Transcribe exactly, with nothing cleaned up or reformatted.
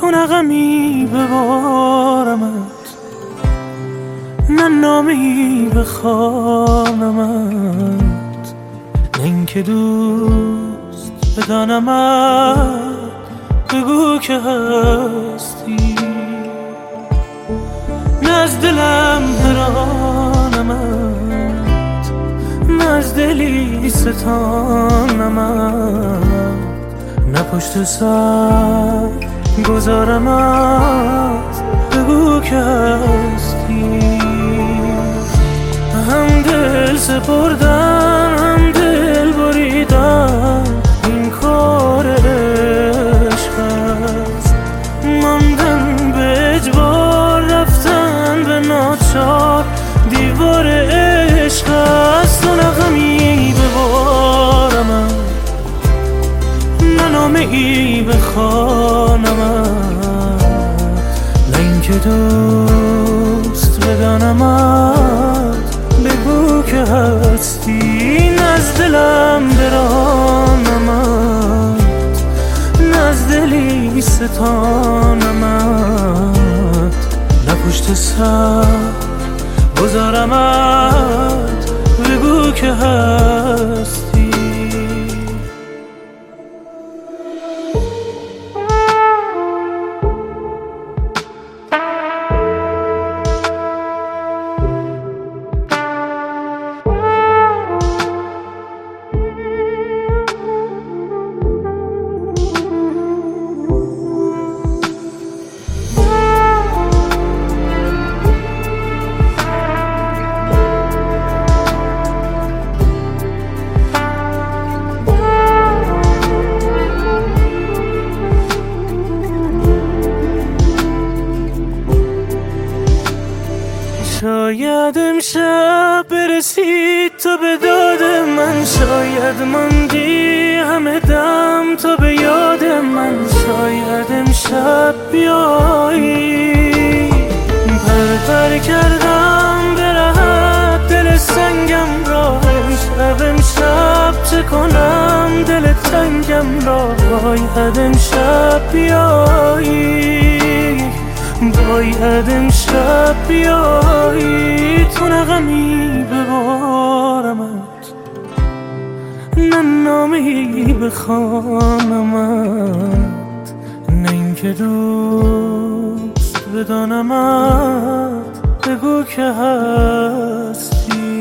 تو نغمی ببارمت، نه نامی بخوانمت، نه اینکه دوست بدانمت. بگو که هستی، نه از دلم برانمت، نه از دلی ستانمت، نه پشت سر گذارمت. بگو که هستی. هم دل سپردن هم دل بریدن، این کار عشق است. ماندن به اجبار، رفتن به ناچار، دیوار عشق است. تو نغمی ببارمت، نه نامه ای بخوانمت، نه اینکه دوست بدانمت. بگو که هستی، نه از دلم برانمت، نه از دلی ستانمت، نه پشت سر گذارمت. بگو که هستی. شاید امشب برسید تو به داد من، شاید ماندی همه دم تو به یاد من. شاید امشب بیایی، پر پر کردم به راحت دل سنگم را. امشب امشب چه کنم دل تنگم را. باید امشب بیایی، باید امشب بیایی. تو نغمی ببارمت، نه نامی بخوانمت، نه اینکه دوست بدانمت. بگو که هستی.